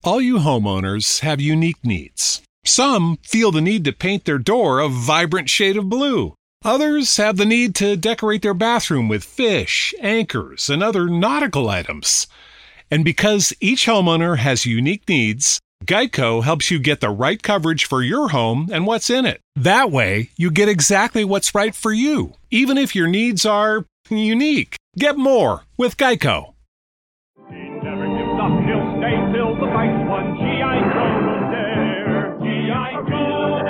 All you homeowners have unique needs. Some feel the need to paint their door a vibrant shade of blue. Others have the need to decorate their bathroom with fish, anchors, and other nautical items. And because each homeowner has unique needs, Geico helps you get the right coverage for your home and what's in it. That way, you get exactly what's right for you, even if your needs are unique. Get more with Geico. He never gives up, he'll stay till the fight's won. G.I. Joe will dare. G.I. Joe,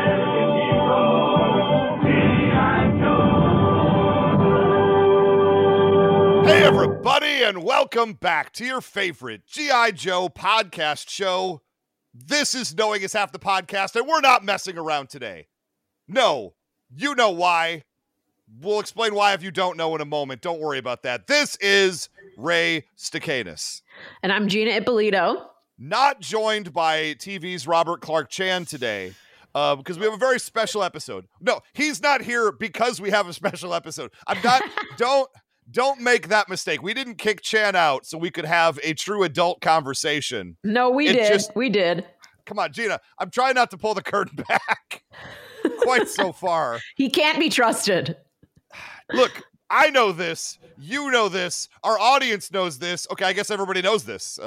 hero. G.I. Joe. Hey, everybody, and welcome back to your favorite G.I. Joe podcast show. This is Knowing Is Half the Podcast, and we're not messing around today. No, you know why. We'll explain why if you don't know in a moment. Don't worry about that. This is Ray Stacanis. And I'm Gina Ippolito. Not joined by TV's Robert Clark Chan today because we have a very special episode. No, he's not here because we have a special episode. I'm not, don't make that mistake. We didn't kick Chan out so we could have a true adult conversation. No, we did. Come on, Gina. I'm trying not to pull the curtain back quite so far. He can't be trusted. Look, I know this. You know this. Our audience knows this. Okay, I guess everybody knows this.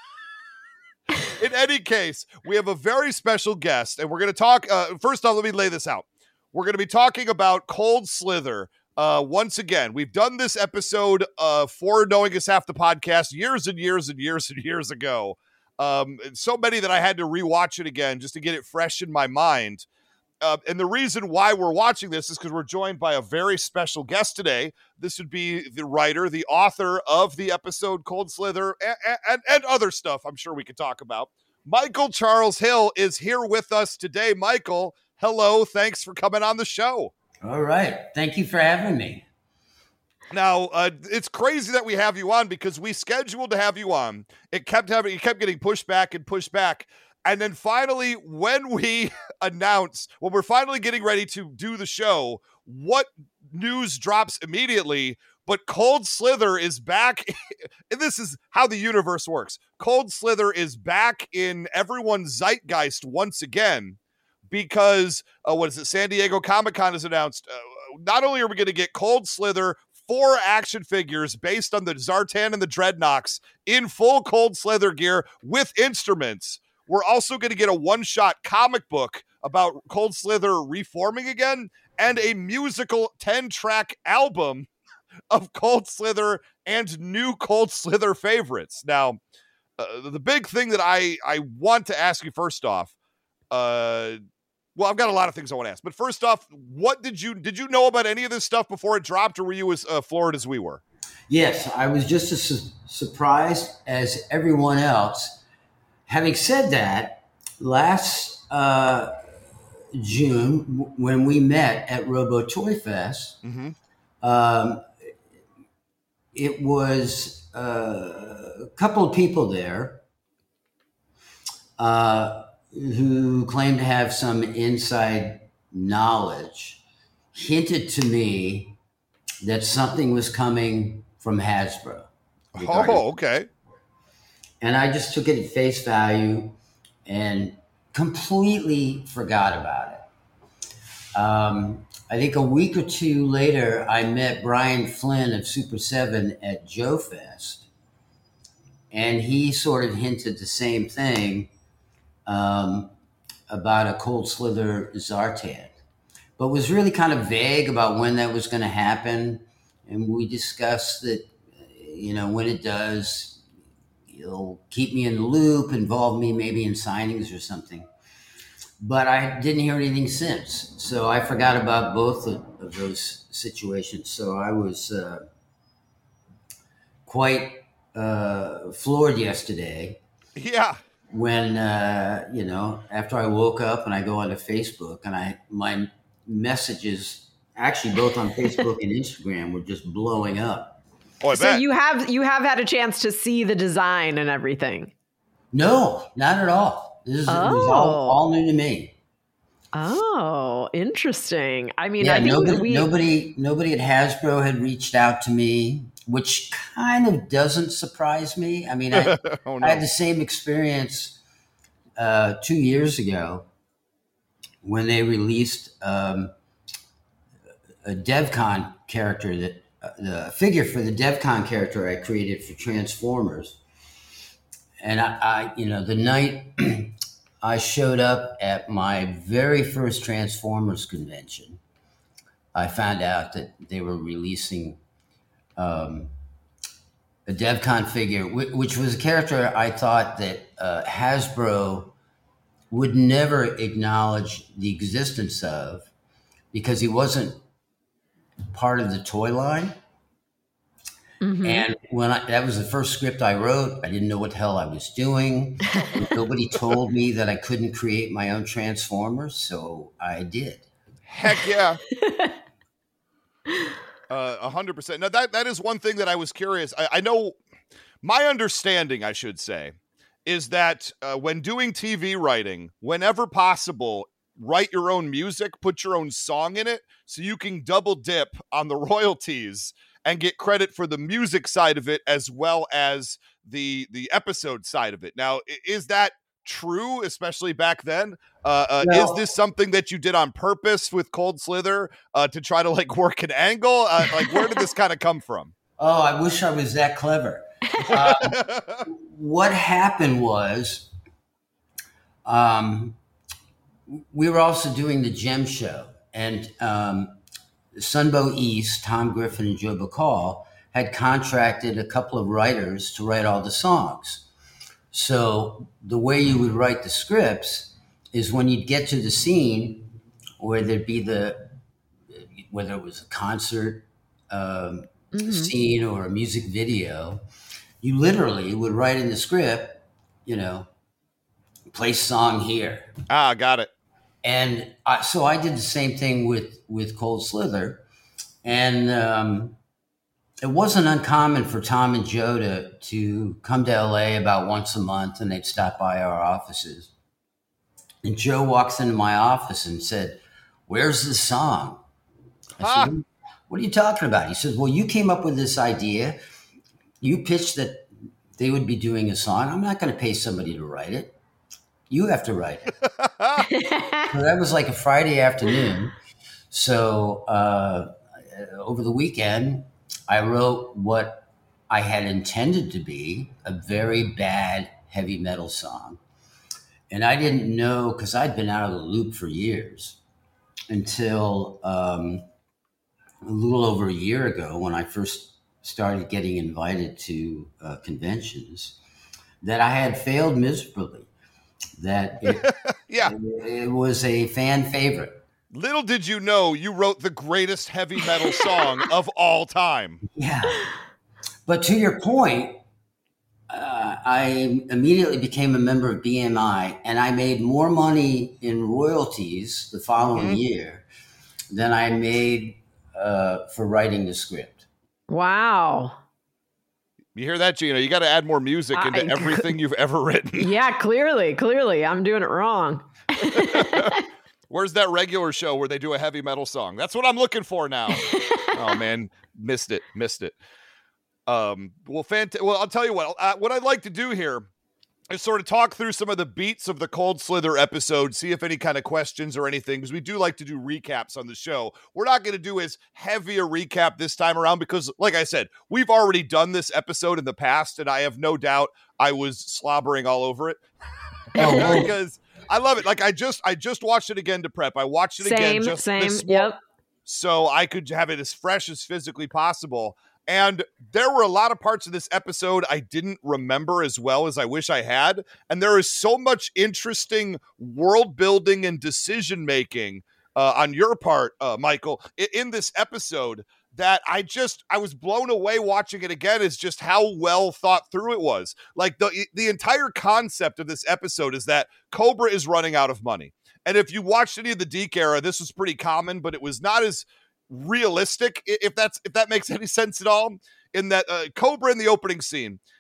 In any case, we have a very special guest, and we're going to talk. First off, let me lay this out. We're going to be talking about Cold Slither. Once again, we've done this episode for Knowing Is Half the Podcast years and years and years and years ago. So many that I had to rewatch it again just to get it fresh in my mind. And the reason why we're watching this is because we're joined by a very special guest today. This would be the writer, the author of the episode Cold Slither, and other stuff I'm sure we could talk about. Michael Charles Hill is here with us today. Michael, hello. Thanks for coming on the show. All right. Thank you for having me. Now, it's crazy that we have you on because we scheduled to have you on. It kept getting pushed back and pushed back. And then finally, when we're finally getting ready to do the show, what news drops immediately? But Cold Slither is back. And this is how the universe works. Cold Slither is back in everyone's zeitgeist once again because, San Diego Comic-Con has announced, not only are we going to get Cold Slither 4 action figures based on the Zartan and the Dreadnoks in full Cold Slither gear with instruments, we're also going to get a one-shot comic book about Cold Slither reforming again and a musical 10-track album of Cold Slither and new Cold Slither favorites. Now, the big thing that I want to ask you first off, I've got a lot of things I want to ask, but first off, what did you know about any of this stuff before it dropped, or were you as floored as we were? Yes, I was just as surprised as everyone else. Having said that, last June, when we met at Robo Toy Fest, it was a couple of people there who claimed to have some inside knowledge, hinted to me that something was coming from Hasbro. Oh, okay. And I just took it at face value and completely forgot about it. I think a week or two later, I met Brian Flynn of Super 7 at Joe Fest. And he sort of hinted the same thing about a Cold Slither Zartan, but was really kind of vague about when that was going to happen. And we discussed that, when it does, you'll keep me in the loop, involve me maybe in signings or something. But I didn't hear anything since. So I forgot about both of those situations. So I was quite floored yesterday. Yeah. When, after I woke up and I go onto Facebook and my messages, actually both on Facebook and Instagram, were just blowing up. Oh, so you have had a chance to see the design and everything? No, not at all. This is all new to me. Oh, interesting. I mean, yeah, I think nobody at Hasbro had reached out to me, which kind of doesn't surprise me. I mean, I had the same experience 2 years ago when they released a DevCon character that the figure for the DevCon character I created for Transformers. And I the night I showed up at my very first Transformers convention, I found out that they were releasing a DevCon figure, which was a character I thought that Hasbro would never acknowledge the existence of because he wasn't part of the toy line. Mm-hmm. And when that was the first script I wrote, I didn't know what the hell I was doing. Nobody told me that I couldn't create my own Transformers, so I did. Heck yeah. 100%. Now that is one thing that I was curious. I know my understanding, I should say, is that when doing TV writing, whenever possible, write your own music, put your own song in it, so you can double dip on the royalties and get credit for the music side of it as well as the episode side of it. Now, is that true, especially back then? Is this something that you did on purpose with Cold Slither to try to like work an angle? Like, where did this kind of come from? Oh, I wish I was that clever. What happened was we were also doing the Gem Show, and Sunbow East, Tom Griffin and Joe Bacall had contracted a couple of writers to write all the songs. So the way you would write the scripts is when you'd get to the scene where there'd be whether it was a concert scene or a music video, you literally would write in the script, play song here. Ah, got it. And so I did the same thing with Cold Slither. And it wasn't uncommon for Tom and Joe to come to LA about once a month, and they'd stop by our offices. And Joe walks into my office and said, "Where's this song?" I said, "What are you talking about?" He says, "Well, you came up with this idea. You pitched that they would be doing a song. I'm not going to pay somebody to write it. You have to write it." So that was like a Friday afternoon. So over the weekend, I wrote what I had intended to be a very bad heavy metal song. And I didn't know, because I'd been out of the loop for years, until a little over a year ago when I first started getting invited to conventions, that I had failed miserably. That it was a fan favorite. Little did you know you wrote the greatest heavy metal song of all time. Yeah. But to your point, I immediately became a member of BMI, and I made more money in royalties the following year than I made for writing the script. Wow. You hear that, Gina? You got to add more music into everything you've ever written. Yeah, clearly. I'm doing it wrong. Where's that regular show where they do a heavy metal song? That's what I'm looking for now. Oh, man. Missed it. Well, I'll tell you what I'd like to do here is sort of talk through some of the beats of the Cold Slither episode, see if any kind of questions or anything, because we do like to do recaps on the show. We're not going to do as heavy a recap this time around because, like I said, we've already done this episode in the past, and I have no doubt I was slobbering all over it. Because I love it. Like I just watched it again to prep. I watched it again just this morning, yep. so I could have it as fresh as physically possible. And there were a lot of parts of this episode I didn't remember as well as I wish I had. And there is so much interesting world building and decision making on your part, Michael, in this episode that I was blown away watching it again as just how well thought through it was. Like the entire concept of this episode is that Cobra is running out of money. And if you watched any of the Deke era, this was pretty common, but it was not as realistic, if that makes any sense at all. In that Cobra in the opening scene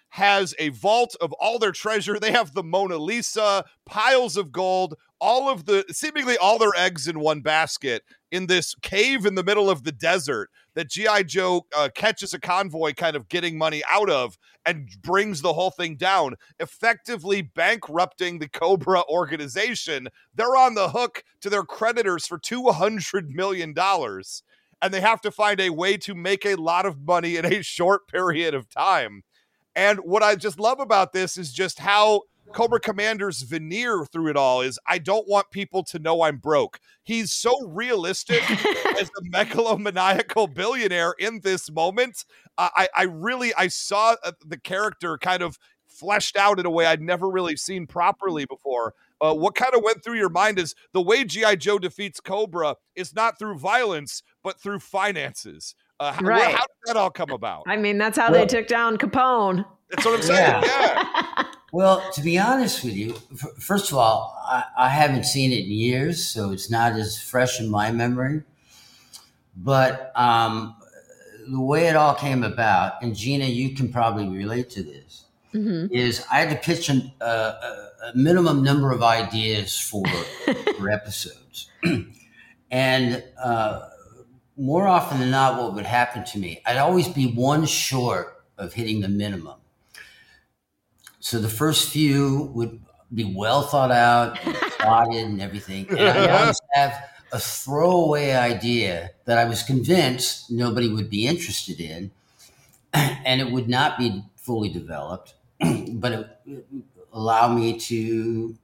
has a vault of all their treasure. They have the Mona Lisa, piles of gold, seemingly all their eggs in one basket in this cave in the middle of the desert that G.I. Joe catches a convoy kind of getting money out of and brings the whole thing down, effectively bankrupting the Cobra organization. They're on the hook to their creditors for $200 million, and they have to find a way to make a lot of money in a short period of time. And what I just love about this is just how Cobra Commander's veneer through it all is, I don't want people to know I'm broke. He's so realistic as a megalomaniacal billionaire in this moment. I saw the character kind of fleshed out in a way I'd never really seen properly before. What kind of went through your mind is the way G.I. Joe defeats Cobra is not through violence, but through finances. Right. How did that all come about? I mean, that's how they took down Capone. That's what I'm saying. Yeah. Well, to be honest with you, first of all, I haven't seen it in years, so it's not as fresh in my memory. But the way it all came about, and Gina, you can probably relate to this, is I had to pitch a minimum number of ideas for episodes. And more often than not, what would happen to me, I'd always be one short of hitting the minimum. So the first few would be well thought out, and plotted and everything. And I'd always have a throwaway idea that I was convinced nobody would be interested in, and it would not be fully developed, but it would allow me to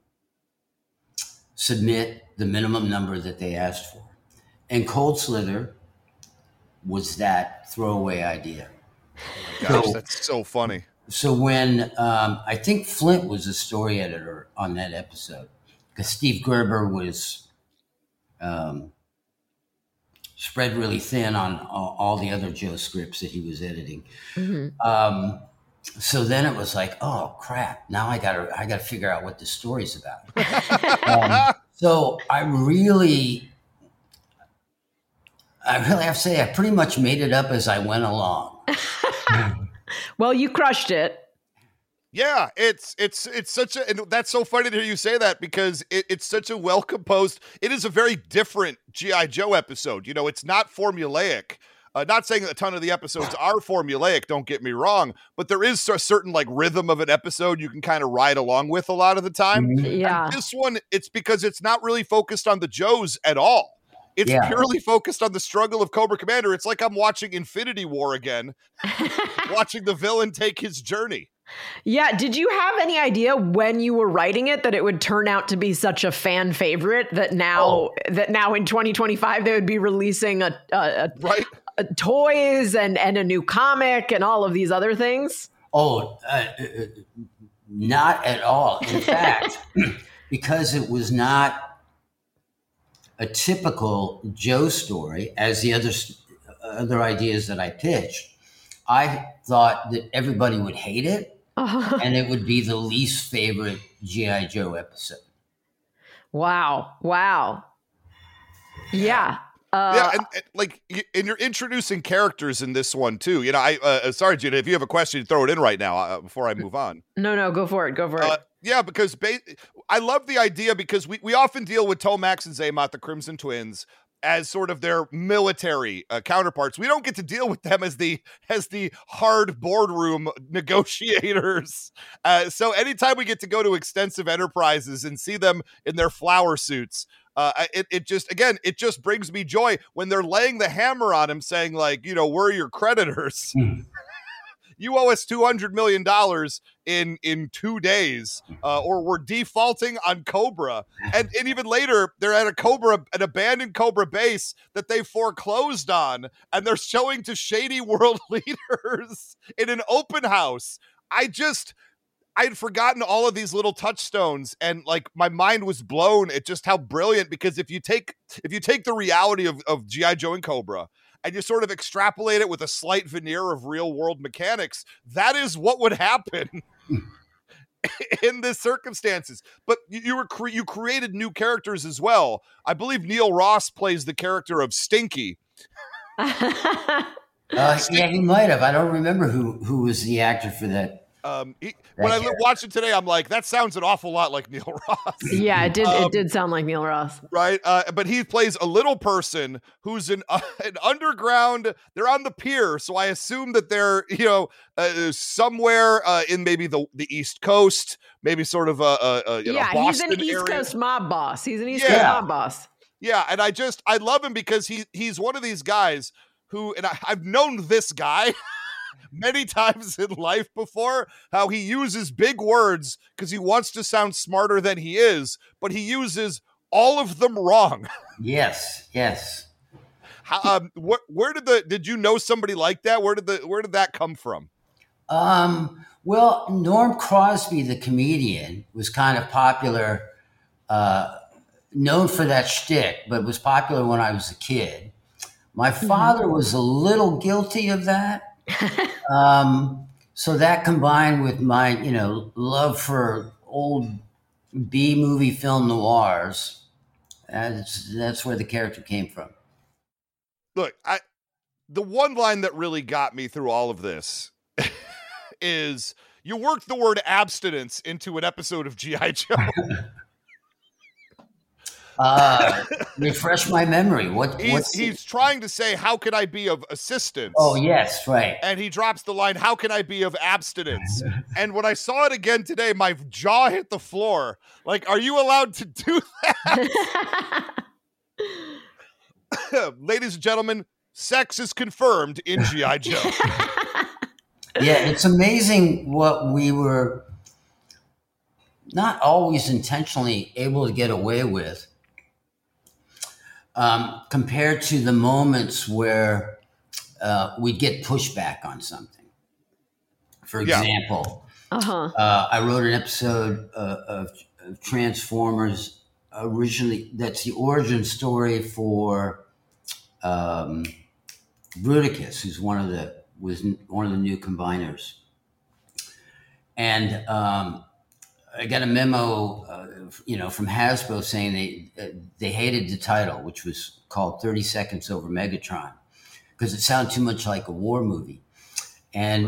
submit the minimum number that they asked for. And Cold Slither was that throwaway idea. Oh my gosh, that's so funny. So when I think Flint was the story editor on that episode, because Steve Gerber was spread really thin on all the other Joe scripts that he was editing. So then it was like, oh crap! Now I gotta figure out what the story's about. So I really have to say I pretty much made it up as I went along. Well, you crushed it. Yeah, it's such a, and that's so funny to hear you say that, because it's such a well composed. It is a very different G.I. Joe episode. You know, it's not formulaic. Not saying a ton of the episodes are formulaic, don't get me wrong, but there is a certain like rhythm of an episode you can kind of ride along with a lot of the time. Yeah. And this one, it's because it's not really focused on the Joes at all. It's purely focused on the struggle of Cobra Commander. It's like I'm watching Infinity War again, watching the villain take his journey. Yeah. Did you have any idea when you were writing it that it would turn out to be such a fan favorite that now in 2025 they would be releasing toys and a new comic and all of these other things? Oh, not at all. In fact, because it was not a typical Joe story, as the other ideas that I pitched, I thought that everybody would hate it, and it would be the least favorite G.I. Joe episode. Wow. Yeah. And you're introducing characters in this one too. You know, sorry, Gina, if you have a question, throw it in right now before I move on. No, go for it. Yeah, because I love the idea, because we often deal with Tomax and Xamot, the Crimson Twins, as sort of their military counterparts. We don't get to deal with them as the hard boardroom negotiators. So anytime we get to go to Extensive Enterprises and see them in their flower suits, it just brings me joy when they're laying the hammer on him, saying like, you know, we're your creditors. You owe us $200 million in 2 days, or we're defaulting on Cobra. And even later, they're at an abandoned Cobra base that they foreclosed on, and they're showing to shady world leaders in an open house. I had forgotten all of these little touchstones, and like my mind was blown at just how brilliant, because if you take the reality of G.I. Joe and Cobra, and you sort of extrapolate it with a slight veneer of real world mechanics, that is what would happen in this circumstances. But you created new characters as well. I believe Neil Ross plays the character of Stinky. Yeah, he might have. I don't remember who was the actor for that. When I watched it today, I'm like, that sounds an awful lot like Neil Ross. Yeah, it did. It did sound like Neil Ross, right? But he plays a little person who's an underground. They're on the pier, so I assume that they're somewhere in maybe the East Coast, maybe sort of Boston he's an East area. Coast mob boss. He's an East Coast mob boss. Yeah, and I love him because he's one of these guys who, and I've known this guy many times in life before, how he uses big words because he wants to sound smarter than he is, but he uses all of them wrong. Yes. Did you know somebody like that? Where did that come from? Well, Norm Crosby, the comedian, was kind of popular, known for that shtick, but was popular when I was a kid. My father was a little guilty of that. So that combined with my, love for old B-movie film noirs, that's where the character came from. Look, the one line that really got me through all of this is you worked the word abstinence into an episode of G.I. Joe. Refresh my memory. He's trying to say, how can I be of assistance? Oh, yes, right. And he drops the line, how can I be of abstinence? And when I saw it again today, my jaw hit the floor. Like, are you allowed to do that? Ladies and gentlemen, sex is confirmed in G.I. Joe. Yeah, it's amazing what we were not always intentionally able to get away with. Compared to the moments where we'd get pushback on something. For example, I wrote an episode of Transformers originally. That's the origin story for Bruticus, who's one of the new combiners. And I got a memo, from Hasbro saying they hated the title, which was called 30 Seconds Over Megatron, because it sounded too much like a war movie. And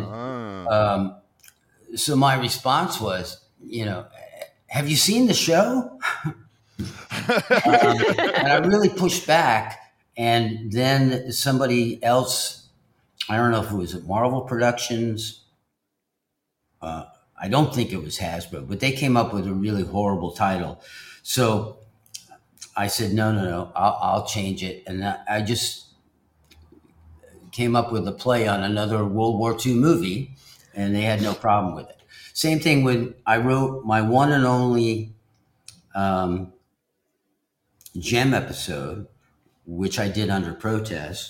so my response was, have you seen the show? And I really pushed back. And then somebody else, I don't know if it was at Marvel Productions, I don't think it was Hasbro, but they came up with a really horrible title. So I said, no, I'll change it. And I just came up with a play on another World War II movie, and they had no problem with it. Same thing when I wrote my one and only Gem episode, which I did under protest.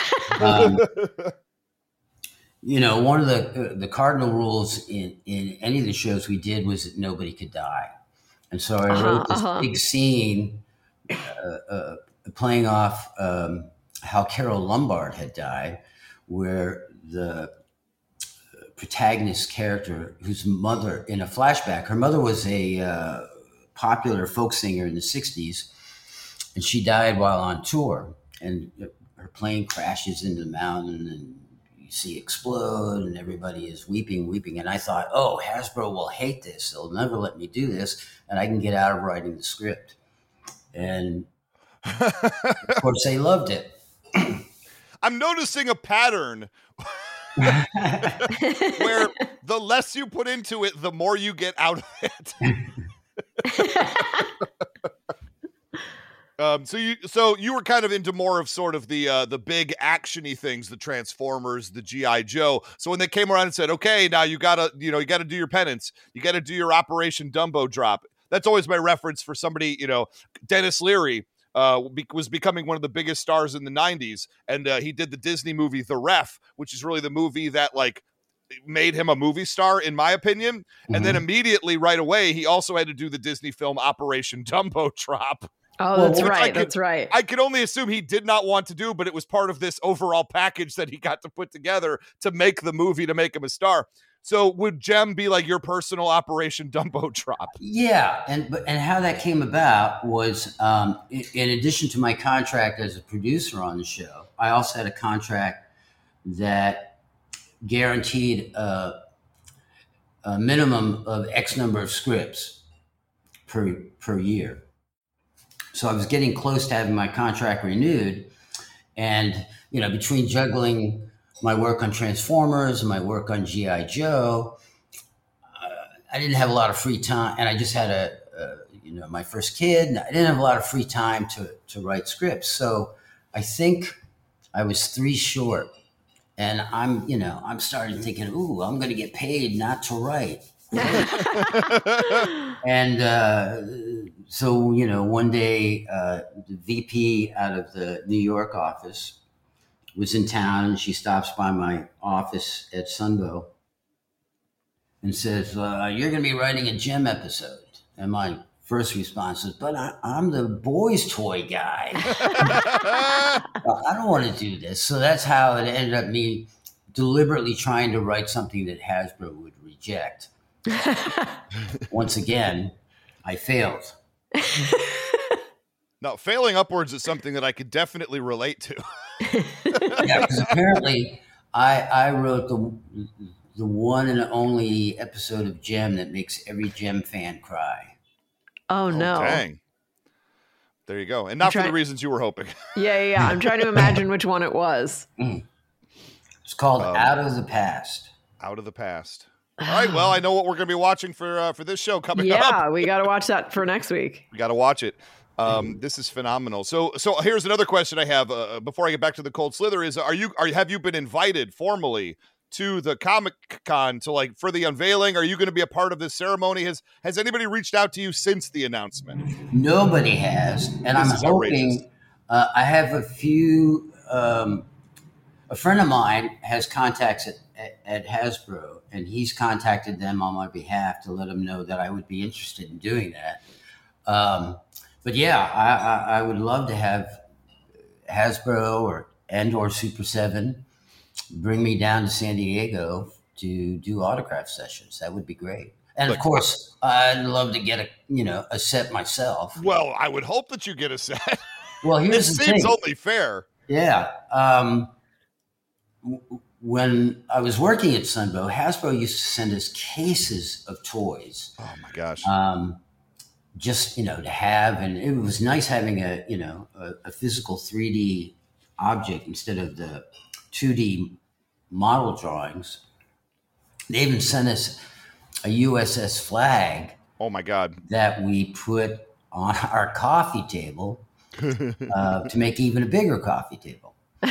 One of the cardinal rules in any of the shows we did was that nobody could die. And so I wrote this big scene playing off how Carol Lombard had died, where the protagonist character, whose mother, in a flashback, her mother was a popular folk singer in the 60s, and she died while on tour. And her plane crashes into the mountain, and you see explode, and everybody is weeping. And I thought, Hasbro will hate this. They'll never let me do this, and I can get out of writing the script. And of course, they loved it. I'm noticing a pattern where the less you put into it, the more you get out of it. So you were kind of into more of sort of the big action-y things, the Transformers, the G.I. Joe. So when they came around and said, okay, now you gotta do your penance, you gotta do your Operation Dumbo Drop. That's always my reference for somebody, Dennis Leary was becoming one of the biggest stars in the 90s. And he did the Disney movie, The Ref, which is really the movie that made him a movie star, in my opinion. Mm-hmm. And then immediately right away, he also had to do the Disney film Operation Dumbo Drop. Oh, that's right. That's right. I could only assume he did not want to do, but it was part of this overall package that he got to put together to make the movie, to make him a star. So would Gem be like your personal Operation Dumbo Drop? Yeah. And how that came about was, in addition to my contract as a producer on the show, I also had a contract that guaranteed a minimum of X number of scripts per year. So I was getting close to having my contract renewed, and between juggling my work on Transformers and my work on G.I. Joe, I didn't have a lot of free time, and I just had my first kid, and I didn't have a lot of free time to write scripts. So I think I was 3 short, and I'm starting thinking, ooh, I'm going to get paid not to write. And so one day the VP out of the New York office was in town, and she stops by my office at Sunbow and says, you're going to be writing a Jem episode. And my first response is, but I'm the boys' toy guy. I don't want to do this. So that's how it ended up me deliberately trying to write something that Hasbro would reject. Once again, I failed. Now, failing upwards is something that I could definitely relate to. Yeah, because apparently I wrote the one and only episode of Jem that makes every Jem fan cry. Oh no! Dang. There you go, and not for the reasons you were hoping. Yeah. I'm trying to imagine which one it was. It's called Out of the Past. Out of the Past. All right. Well, I know what we're going to be watching for this show coming up. Yeah, we got to watch that for next week. We got to watch it. This is phenomenal. So here's another question I have before I get back to the Cold Slither: is have you been invited formally to the Comic-Con for the unveiling? Are you going to be a part of this ceremony? Has anybody reached out to you since the announcement? Nobody has, and I'm hoping. I have a few. A friend of mine has contacts at Hasbro, and he's contacted them on my behalf to let them know that I would be interested in doing that. But yeah, I would love to have Hasbro or Super 7 bring me down to San Diego to do autograph sessions. That would be great. And of course, I'd love to get a set myself. Well, I would hope that you get a set. Well, here's the thing. It seems only fair. Yeah. When I was working at Sunbow, Hasbro used to send us cases of toys. Oh my gosh. Just, to have, and it was nice having a physical 3D object instead of the 2D model drawings. They even sent us a USS Flag. Oh my God. That we put on our coffee table to make even a bigger coffee table.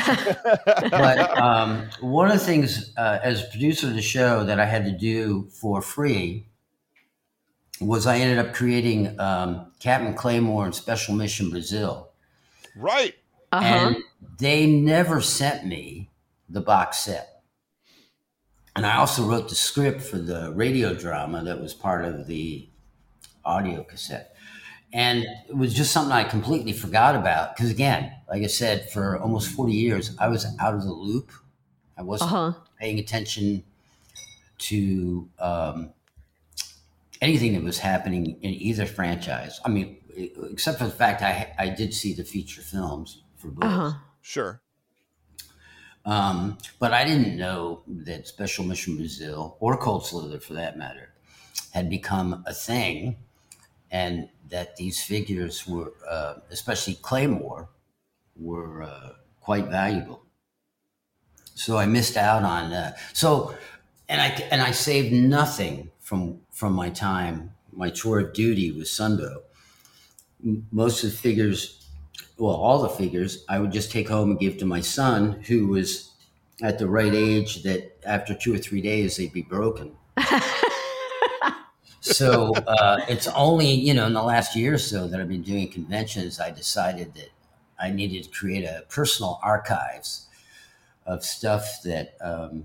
But one of the things as a producer of the show that I had to do for free was I ended up creating Captain Claymore and Special Mission Brazil. Right. And they never sent me the box set. And I also wrote the script for the radio drama that was part of the audio cassette. And it was just something I completely forgot about. Because again, like I said, for almost 40 years, I was out of the loop. I wasn't paying attention to anything that was happening in either franchise. I mean, except for the fact I did see the feature films for both. Sure. But I didn't know that Special Mission Brazil, or Cold Slither for that matter, had become a thing, and that these figures were, especially Claymore, were quite valuable. So I missed out on that. And I saved nothing from my time, my tour of duty with Sunbow. Most of the figures, well, all the figures, I would just take home and give to my son, who was at the right age that after 2 or 3 days, they'd be broken. So it's only, in the last year or so that I've been doing conventions, I decided that I needed to create a personal archives of stuff that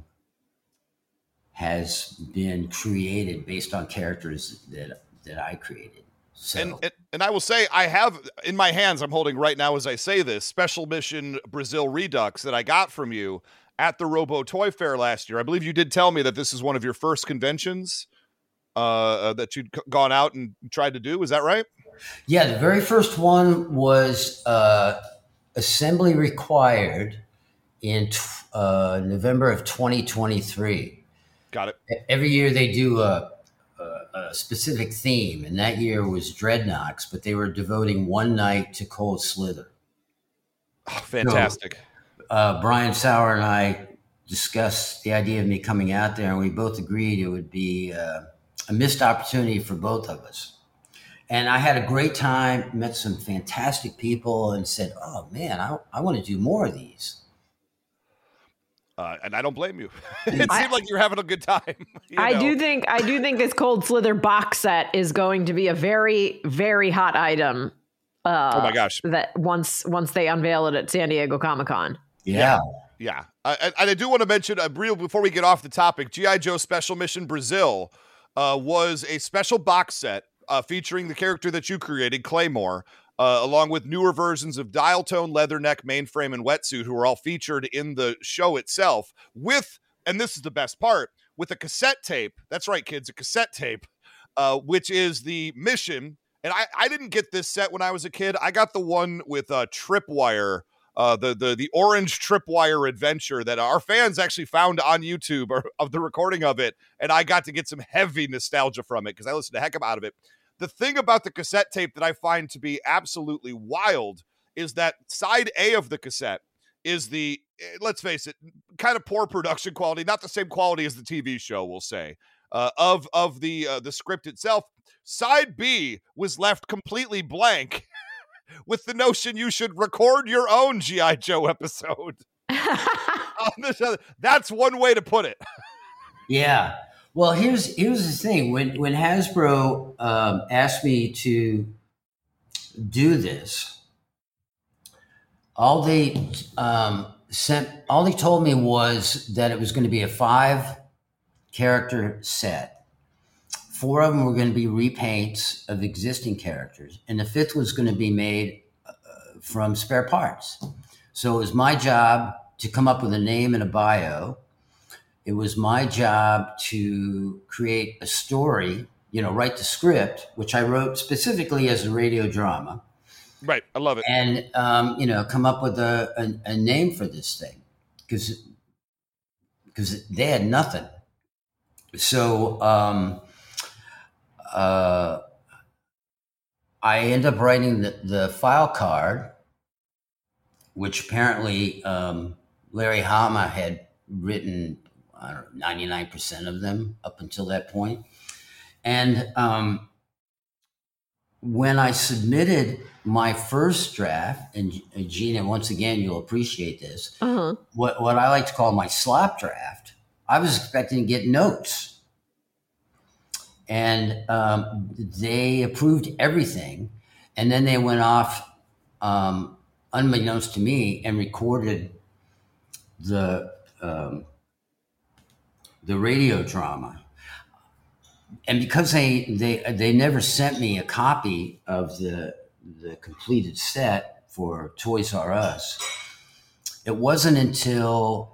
has been created based on characters that I created. So. And I will say, I have in my hands, I'm holding right now as I say this, Special Mission Brazil Redux that I got from you at the Robo Toy Fair last year. I believe you did tell me that this is one of your first conventions that you'd gone out and tried to do. Is that right? Yeah, the very first one was assembly required in November of 2023. Got it. Every year they do a specific theme, and that year was Dreadnoks, but they were devoting one night to Cold Slither. Oh, fantastic. So, Brian Sauer and I discussed the idea of me coming out there, and we both agreed it would be a missed opportunity for both of us. And I had a great time, met some fantastic people, and said, oh man, I want to do more of these. And I don't blame you. It seemed like you're having a good time. I do think this Cold Slither box set is going to be a very, very hot item. Oh my gosh! That once they unveil it at San Diego Comic-Con. Yeah. And I do want to mention before we get off the topic, G.I. Joe Special Mission Brazil was a special box set featuring the character that you created, Claymore. Along with newer versions of Dial Tone, Leatherneck, Mainframe, and Wetsuit, who are all featured in the show itself with, and this is the best part, with a cassette tape. That's right, kids, a cassette tape, which is the mission. And I didn't get this set when I was a kid. I got the one with Tripwire, the orange Tripwire adventure that our fans actually found on YouTube of the recording of it. And I got to get some heavy nostalgia from it because I listened a heck of out of it. The thing about the cassette tape that I find to be absolutely wild is that side A of the cassette is the, let's face it, kind of poor production quality, not the same quality as the TV show, we'll say, of the script itself. Side B was left completely blank with the notion you should record your own G.I. Joe episode. That's one way to put it. Yeah. Well, here's the thing. When Hasbro asked me to do this, all they told me was that it was going to be a 5-character set. 4 of them were going to be repaints of existing characters, and the 5th was going to be made from spare parts. So it was my job to come up with a name and a bio. It was my job to create a story, write the script, which I wrote specifically as a radio drama. Right. I love it. And, come up with a name for this thing because they had nothing. So I end up writing the file card, which apparently Larry Hama had written 99% of them up until that point. And when I submitted my first draft, and Gina, once again, you'll appreciate this, what I like to call my slop draft, I was expecting to get notes. And they approved everything. And then they went off, unbeknownst to me, and recorded the radio drama. And because they never sent me a copy of the completed set for Toys R Us, it wasn't until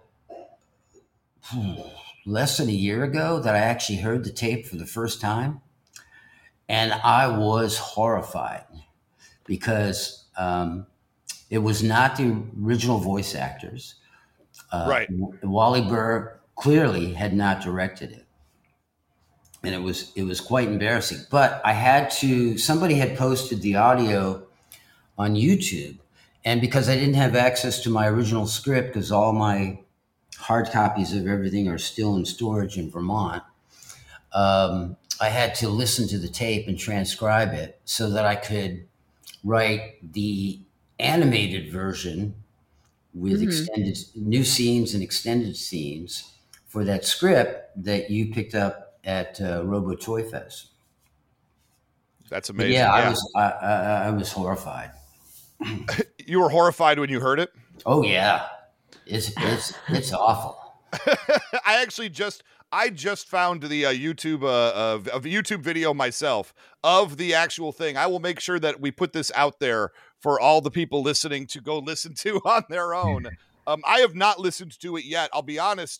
less than a year ago that I actually heard the tape for the first time. And I was horrified because it was not the original voice actors. Right. Wally Burr clearly had not directed it. And it was quite embarrassing. But somebody had posted the audio on YouTube. And because I didn't have access to my original script, because all my hard copies of everything are still in storage in Vermont, I had to listen to the tape and transcribe it so that I could write the animated version with extended new scenes and extended scenes for that script that you picked up at Robo Toy Fest. That's amazing. Yeah, I was horrified. You were horrified when you heard it? Oh yeah, it's awful. I just found the YouTube video myself of the actual thing. I will make sure that we put this out there for all the people listening to go listen to on their own. I have not listened to it yet. I'll be honest.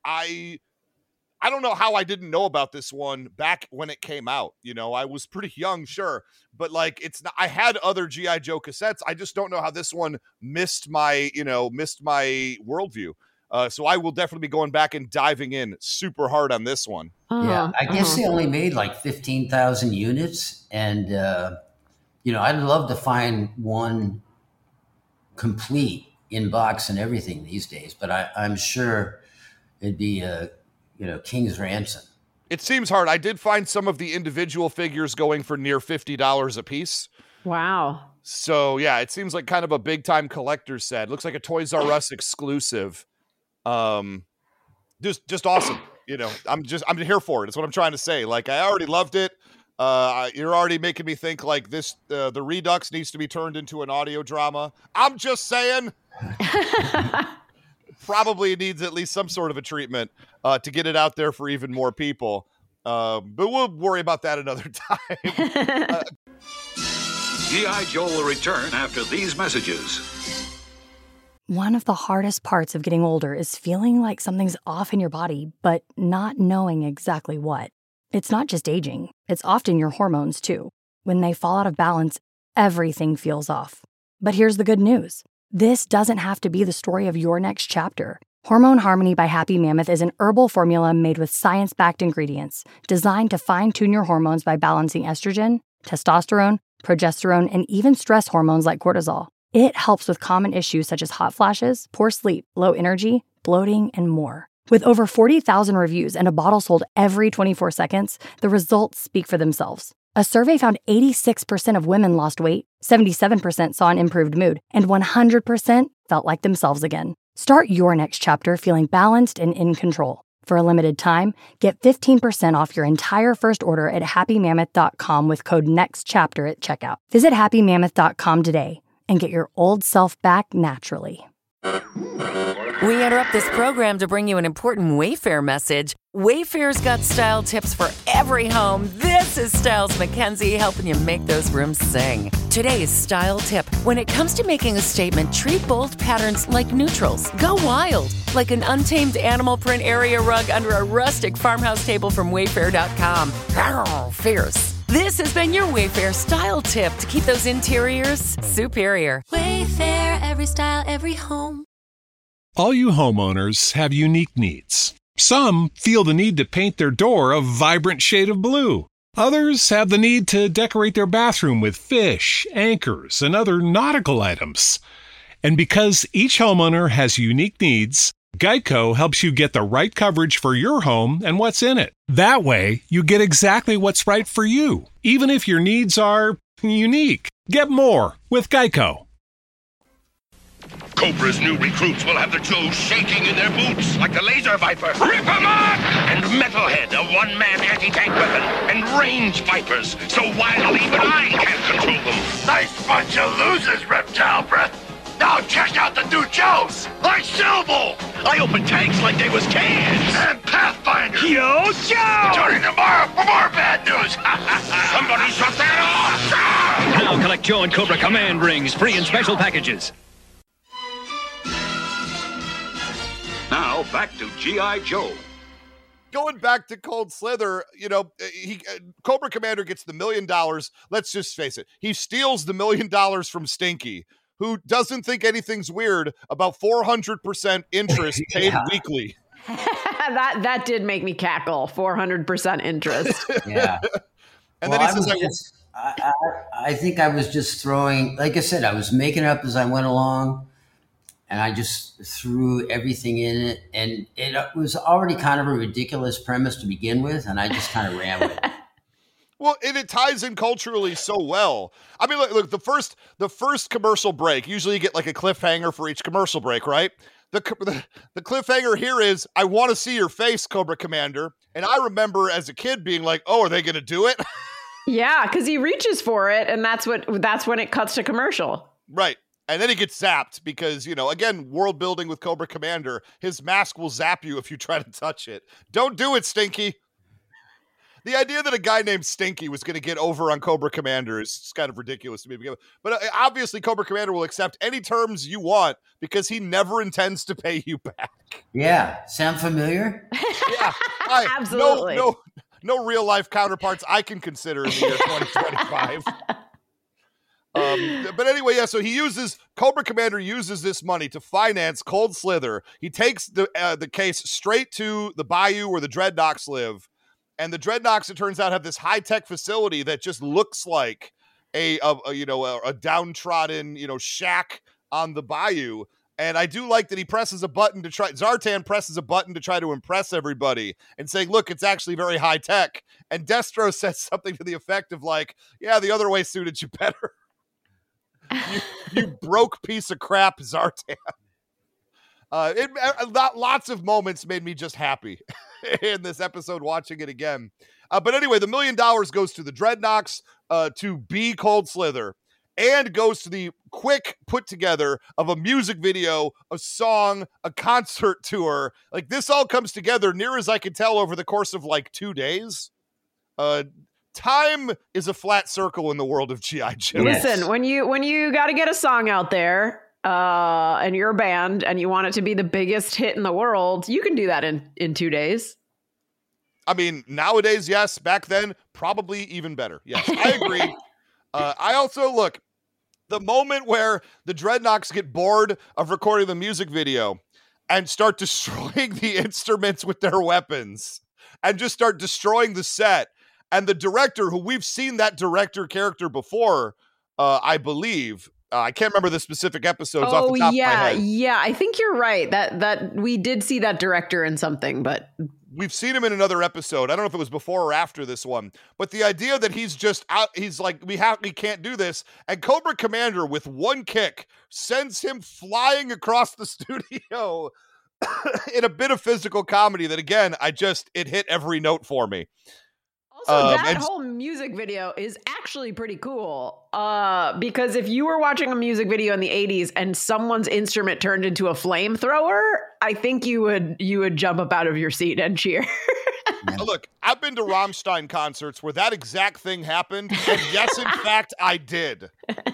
I don't know how I didn't know about this one back when it came out. I was pretty young, sure, but it's not. I had other G.I. Joe cassettes. I just don't know how this one missed my worldview. So I will definitely be going back and diving in super hard on this one. Yeah, I guess they only made like 15,000 units. And, I'd love to find one complete in box and everything these days, but I'm sure it'd be king's ransom. It seems hard. I did find some of the individual figures going for near $50 a piece. Wow. So yeah, it seems like kind of a big time collector's set. Looks like a Toys R Us exclusive. Just awesome. I'm here for it. That's what I'm trying to say. Like, I already loved it. You're already making me think like this, the Redux needs to be turned into an audio drama. I'm just saying. Probably needs at least some sort of a treatment to get it out there for even more people. But we'll worry about that another time. G.I. Joe will return after these messages. One of the hardest parts of getting older is feeling like something's off in your body, but not knowing exactly what. It's not just aging. It's often your hormones, too. When they fall out of balance, everything feels off. But here's the good news. This doesn't have to be the story of your next chapter. Hormone Harmony by Happy Mammoth is an herbal formula made with science-backed ingredients designed to fine-tune your hormones by balancing estrogen, testosterone, progesterone, and even stress hormones like cortisol. It helps with common issues such as hot flashes, poor sleep, low energy, bloating, and more. With over 40,000 reviews and a bottle sold every 24 seconds, the results speak for themselves. A survey found 86% of women lost weight, 77% saw an improved mood, and 100% felt like themselves again. Start your next chapter feeling balanced and in control. For a limited time, get 15% off your entire first order at happymammoth.com with code NEXTCHAPTER at checkout. Visit happymammoth.com today and get your old self back naturally. We interrupt this program to bring you an important Wayfair message. Wayfair's got style tips for every home. This is Styles McKenzie helping you make those rooms sing. Today's style tip. When it comes to making a statement, treat bold patterns like neutrals. Go wild, like an untamed animal print area rug under a rustic farmhouse table from Wayfair.com. Arr, fierce. This has been your Wayfair style tip to keep those interiors superior. Wayfair, every style, every home. All you homeowners have unique needs. Some feel the need to paint their door a vibrant shade of blue. Others have the need to decorate their bathroom with fish, anchors, and other nautical items. And because each homeowner has unique needs, Geico helps you get the right coverage for your home and what's in it. That way, you get exactly what's right for you, even if your needs are unique. Get more with Geico. Cobra's new recruits will have the Joes shaking in their boots like the Laser Viper. Rip 'em up! And Metalhead, a one-man anti-tank weapon. And Range Vipers, so wild even I can't control them. Nice bunch of losers, Reptile Breath. Now check out the new Joes, like Silbo. I open tanks like they was cans. And Pathfinder. Yo, Joe! Joining tomorrow for more bad news. Somebody shut that off! Now collect Joe and Cobra command rings, free in special packages. Now, back to G.I. Joe. Going back to Cold Slither, Cobra Commander gets the $1 million. Let's just face it. He steals the $1 million from Stinky, who doesn't think anything's weird about 400% interest paid weekly. That did make me cackle. 400% interest. Yeah. And well, then he says, I think I was just throwing, like I said, I was making it up as I went along. And I just threw everything in it. And it was already kind of a ridiculous premise to begin with. And I just kind of ran with it. Well, and it ties in culturally so well. I mean, look, the first commercial break, usually you get like a cliffhanger for each commercial break, right? The cliffhanger here is, I want to see your face, Cobra Commander. And I remember as a kid being like, oh, are they going to do it? Yeah, because he reaches for it. And that's when it cuts to commercial. Right. And then he gets zapped because, again, world building with Cobra Commander, his mask will zap you if you try to touch it. Don't do it, Stinky. The idea that a guy named Stinky was going to get over on Cobra Commander is kind of ridiculous to me. But obviously, Cobra Commander will accept any terms you want because he never intends to pay you back. Yeah. Sound familiar? Yeah. Absolutely. No real life counterparts I can consider in the year 2025. But anyway, yeah, so Cobra Commander uses this money to finance Cold Slither. He takes the case straight to the bayou where the Dreadnoks live. And the Dreadnoks, it turns out, have this high-tech facility that just looks like a downtrodden, shack on the bayou. And I do like that he presses a button Zartan presses a button to try to impress everybody and saying, look, it's actually very high tech. And Destro says something to the effect of like, yeah, the other way suited you better. you broke piece of crap, Zartan. Lots of moments made me just happy in this episode watching it again. But anyway, the $1 million goes to the Dreadnoks to be Cold Slither. And goes to the quick put together of a music video, a song, a concert tour. Like this all comes together near as I can tell over the course of like 2 days. Time is a flat circle in the world of G.I. Joe. Listen, when you got to get a song out there and you're a band and you want it to be the biggest hit in the world, you can do that in 2 days. I mean, nowadays, yes. Back then, probably even better. Yes, I agree. I also, look, the moment where the Dreadnoks get bored of recording the music video and start destroying the instruments with their weapons and just start destroying the set. And the director, who we've seen that director character before, I believe. I can't remember the specific episodes off the top of my head. Yeah, I think you're right. That we did see that director in something, but we've seen him in another episode. I don't know if it was before or after this one, but the idea that he's just out, he's like, we can't do this. And Cobra Commander with one kick sends him flying across the studio in a bit of physical comedy that, again, it hit every note for me. Also, that whole music video is actually pretty cool because if you were watching a music video in the 80s and someone's instrument turned into a flamethrower, I think you would jump up out of your seat and cheer. Look, I've been to Rammstein concerts where that exact thing happened, and yes, in fact, I did.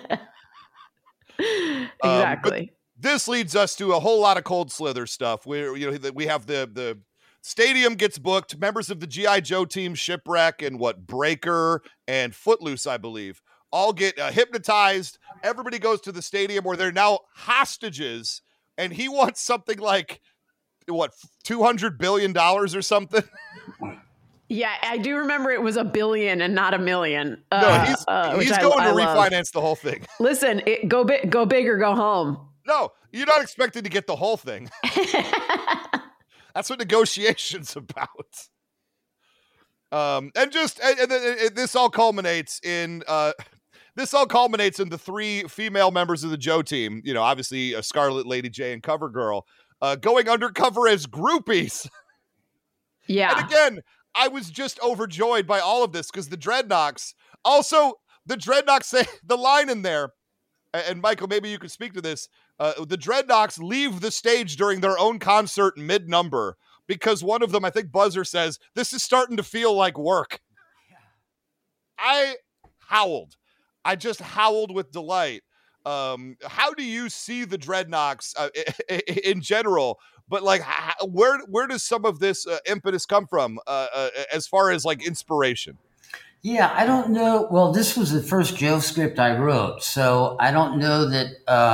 Exactly. This leads us to a whole lot of Cold Slither stuff where we have the stadium gets booked. Members of the G.I. Joe team, Shipwreck and Breaker and Footloose, I believe, all get hypnotized. Everybody goes to the stadium where they're now hostages. And he wants something like, $200 billion or something? Yeah, I do remember it was $1 billion and not $1 million. No, he's going to refinance the whole thing. Listen, go big or go home. No, you're not expected to get the whole thing. That's what negotiation's about. And this all culminates in the three female members of the Joe team. Obviously Scarlet, Lady J, and CoverGirl going undercover as groupies. Yeah. And again, I was just overjoyed by all of this because the Dreadnoks say the line in there. And Michael, maybe you could speak to this. The Dreadnoks leave the stage during their own concert mid-number because one of them, I think Buzzer, says, this is starting to feel like work. Yeah. I howled. I just howled with delight. How do you see the Dreadnoks in general? But where does some of this impetus come from as far as inspiration? Yeah, I don't know. Well, this was the first Joe script I wrote, so I don't know that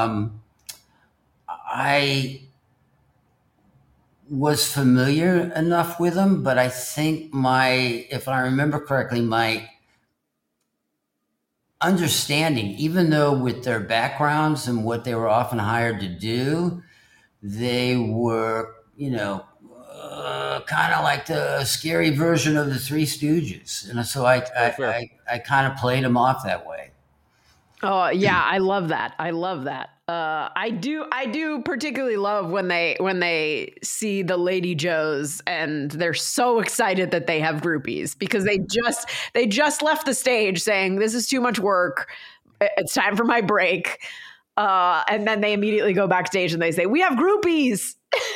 I was familiar enough with them, but I think if I remember correctly, my understanding, even though with their backgrounds and what they were often hired to do, they were, kind of like the scary version of the Three Stooges. And so I kind of played them off that way. Oh yeah. I love that. I do particularly love when they see the Lady Joes and they're so excited that they have groupies because they just left the stage saying, this is too much work. It's time for my break. And then they immediately go backstage and they say, we have groupies.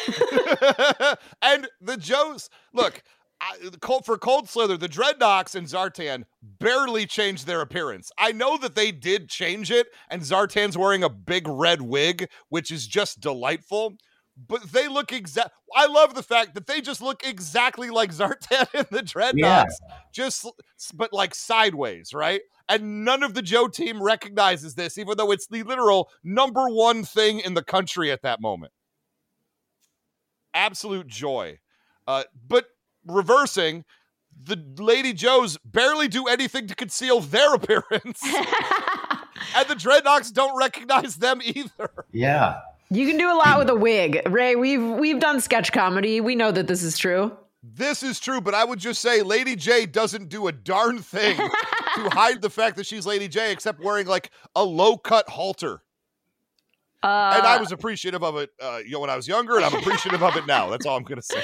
And the Joes, look, for Cold Slither, the Dreadnoks and Zartan barely changed their appearance. I know that they did change it, and Zartan's wearing a big red wig, which is just delightful. But they look I love the fact that they just look exactly like Zartan and the Dreadnoks, but sideways, right? And none of the Joe team recognizes this, even though it's the literal number one thing in the country at that moment. Absolute joy. But reversing, the Lady Joes barely do anything to conceal their appearance. And the Dreadnoks don't recognize them either. Yeah. You can do a lot with a wig. Ray, we've done sketch comedy. We know that this is true. This is true, but I would just say Lady J doesn't do a darn thing to hide the fact that she's Lady J, except wearing like a low-cut halter. And I was appreciative of it when I was younger, and I'm appreciative of it now. That's all I'm going to say.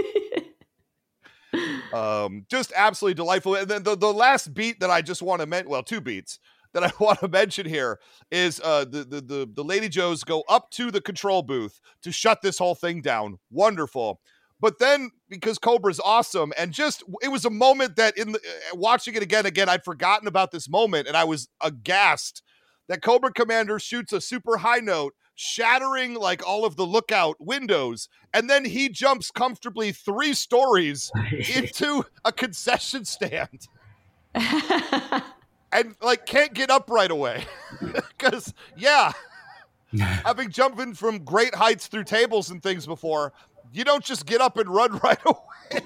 Just absolutely delightful. And then the last beat that I just want to mention, well, two beats that I want to mention here is the Lady Joes go up to the control booth to shut this whole thing down. Wonderful. But then, because Cobra's awesome, and just, it was a moment that watching it again, I'd forgotten about this moment, and I was aghast that Cobra Commander shoots a super high note, shattering like all of the lookout windows, and then he jumps comfortably 3 stories into a concession stand. And like can't get up right away. Because, having jumping from great heights through tables and things before, you don't just get up and run right away.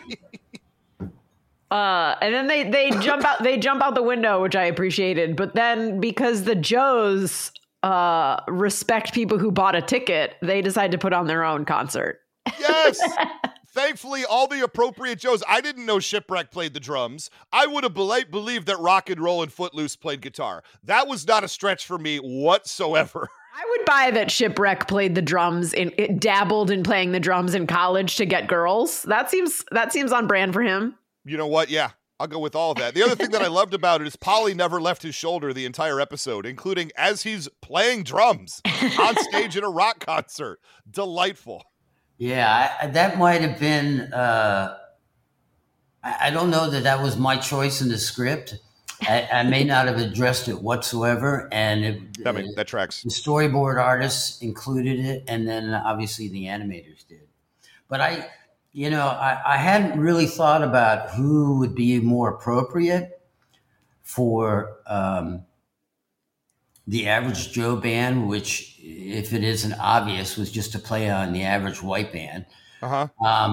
And then they jump out the window, which I appreciated. But then because the Joes respect people who bought a ticket, they decide to put on their own concert. Yes. Thankfully, all the appropriate Joes. I didn't know Shipwreck played the drums. I would have believed that Rock and Roll and Footloose played guitar. That was not a stretch for me whatsoever. I would buy that Shipwreck played the drums it dabbled in playing the drums in college to get girls. That seems on brand for him. You know what? Yeah, I'll go with all of that. The other thing that I loved about it is Polly never left his shoulder the entire episode, including as he's playing drums on stage at a rock concert. Delightful. Yeah, that might have been, I don't know that was my choice in the script. I may not have addressed it whatsoever. And that tracks. The storyboard artists included it, and then obviously the animators did. But I hadn't really thought about who would be more appropriate for the Average Joe band, which, if it isn't obvious, was just a play on the Average White Band. Uh-huh.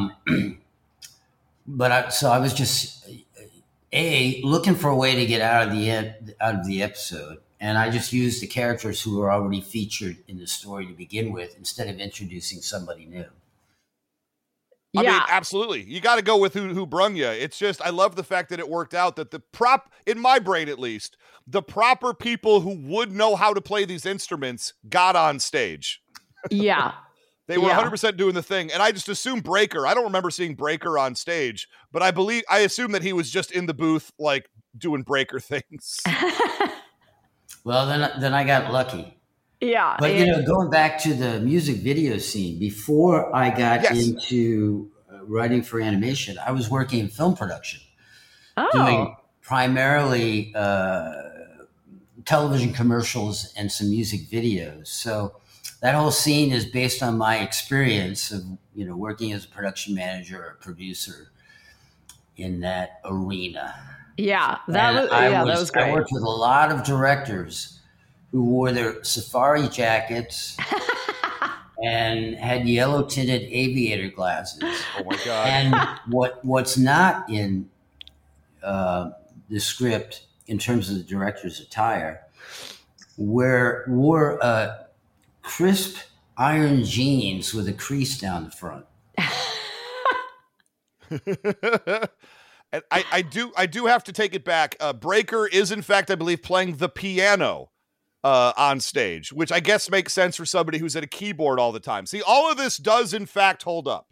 So I was just looking for a way to get out of the episode, and I just used the characters who were already featured in the story to begin with, instead of introducing somebody new. I mean, absolutely. You got to go with who brung you. It's just, I love the fact that it worked out that in my brain at least, the proper people who would know how to play these instruments got on stage. Yeah. They were 100% doing the thing. And I just assume Breaker, I don't remember seeing Breaker on stage, but I assume that he was just in the booth, like doing Breaker things. Well, then I got lucky. Yeah. But, going back to the music video scene, before I got into writing for animation, I was working in film production, doing primarily television commercials and some music videos. So that whole scene is based on my experience of, working as a production manager or producer in that arena. Yeah, that was great. I worked with a lot of directors who wore their safari jackets and had yellow tinted aviator glasses. Oh my God. And what's not in the script in terms of the director's attire wore crisp iron jeans with a crease down the front. And I do have to take it back. Breaker is, in fact, I believe, playing the piano on stage, which I guess makes sense for somebody who's at a keyboard all the time. See, all of this does, in fact, hold up.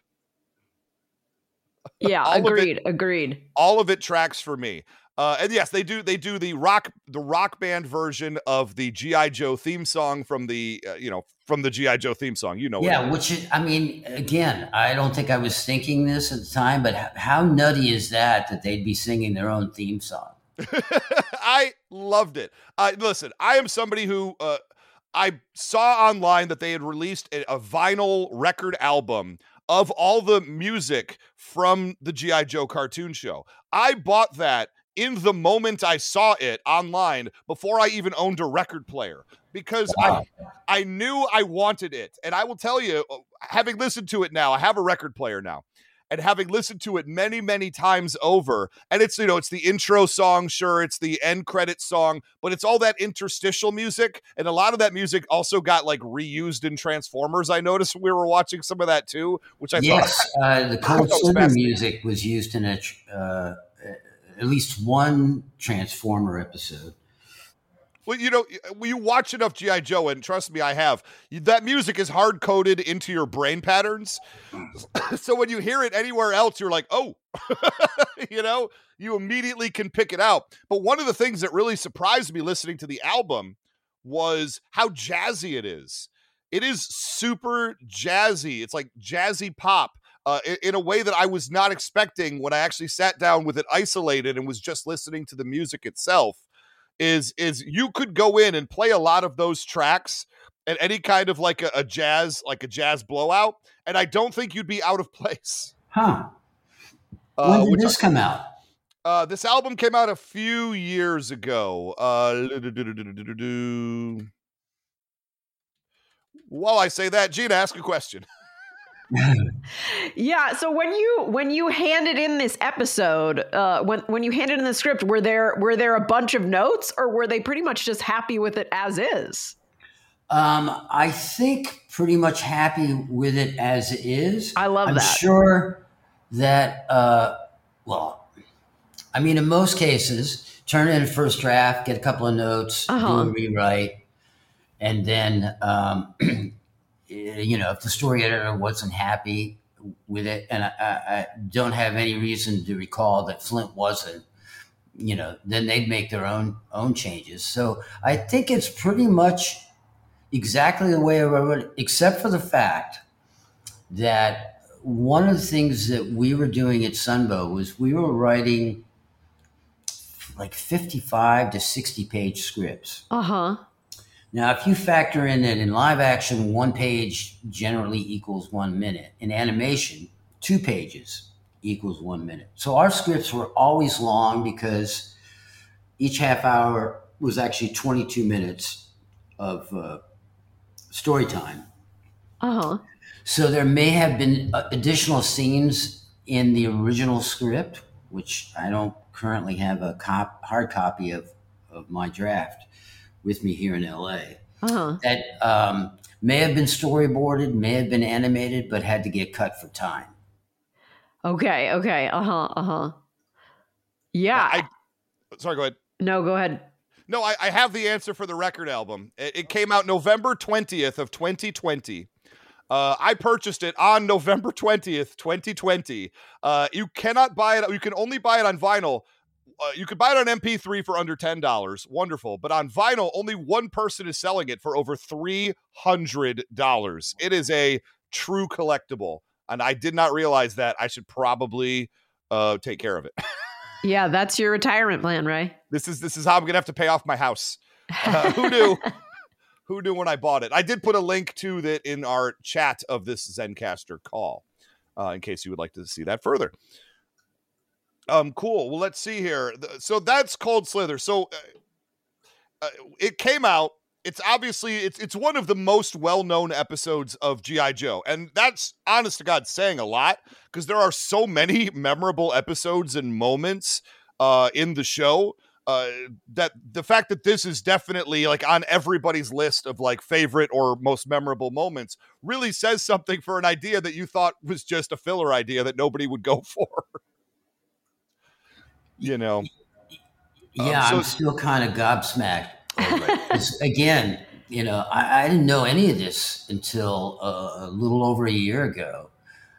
Yeah, agreed. All of it tracks for me. And yes, they do the rock band version of the G.I. Joe theme song from the G.I. Joe theme song. Yeah, which is, again, I don't think I was thinking this at the time, but how nutty is that they'd be singing their own theme song? I loved it. Listen, I am somebody who I saw online that they had released a vinyl record album of all the music from the G.I. Joe cartoon show. I bought that in the moment I saw it online before I even owned a record player, because I knew I wanted it. And I will tell you, having listened to it now, I have a record player now, and having listened to it many, many times over, and it's, it's the intro song, sure, it's the end credit song, but it's all that interstitial music, and a lot of that music also got like reused in Transformers. I noticed we were watching some of that too, which I thought the Cold Slither music was used in at least one Transformer episode. Well, you watch enough G.I. Joe, and trust me, I have. That music is hard-coded into your brain patterns. So when you hear it anywhere else, you're like, oh, you immediately can pick it out. But one of the things that really surprised me listening to the album was how jazzy it is. It is super jazzy. It's like jazzy pop in a way that I was not expecting when I actually sat down with it isolated and was just listening to the music itself. Is you could go in and play a lot of those tracks at any kind of like a jazz blowout, and I don't think you'd be out of place. Huh. When did this come out? This album came out a few years ago. While I say that, Gina, ask a question. Yeah. So when you handed in this episode, when you handed in the script, were there a bunch of notes, or were they pretty much just happy with it as is? I think pretty much happy with it as is. I love that. I'm sure that, in most cases, turn in a first draft, get a couple of notes, do a rewrite, and then, if the story editor wasn't happy with it, and I don't have any reason to recall that Flint wasn't, then they'd make their own changes. So I think it's pretty much exactly the way I wrote it, except for the fact that one of the things that we were doing at Sunbow was we were writing like 55 to 60 page scripts. Now, if you factor in that in live action, 1 page generally equals 1 minute. In animation, 2 pages equals 1 minute. So our scripts were always long because each half hour was actually 22 minutes of story time. So there may have been additional scenes in the original script, which I don't currently have a hard copy of my draft with me here in LA, that may have been storyboarded, may have been animated, but had to get cut for time. Okay. Yeah. Sorry, go ahead. No, go ahead. No, I have the answer for the record album. It came out November 20th of 2020. I purchased it on November 20th, 2020. You cannot buy it. You can only buy it on vinyl. You could buy it on MP3 for under $10. Wonderful. But on vinyl, only one person is selling it for over $300. It is a true collectible. And I did not realize that. I should probably take care of it. Yeah, that's your retirement plan, right? This is how I'm going to have to pay off my house. Who knew? Who knew when I bought it? I did put a link to that in our chat of this Zencastr call, in case you would like to see that further. Cool. Well, let's see here. So that's Cold Slither. So it came out. It's obviously it's one of the most well-known episodes of G.I. Joe. And that's, honest to God, saying a lot, because there are so many memorable episodes and moments in the show that the fact that this is definitely like on everybody's list of like favorite or most memorable moments really says something for an idea that you thought was just a filler idea that nobody would go for. Yeah, I'm still kind of gobsmacked. Again, I didn't know any of this until a little over a year ago.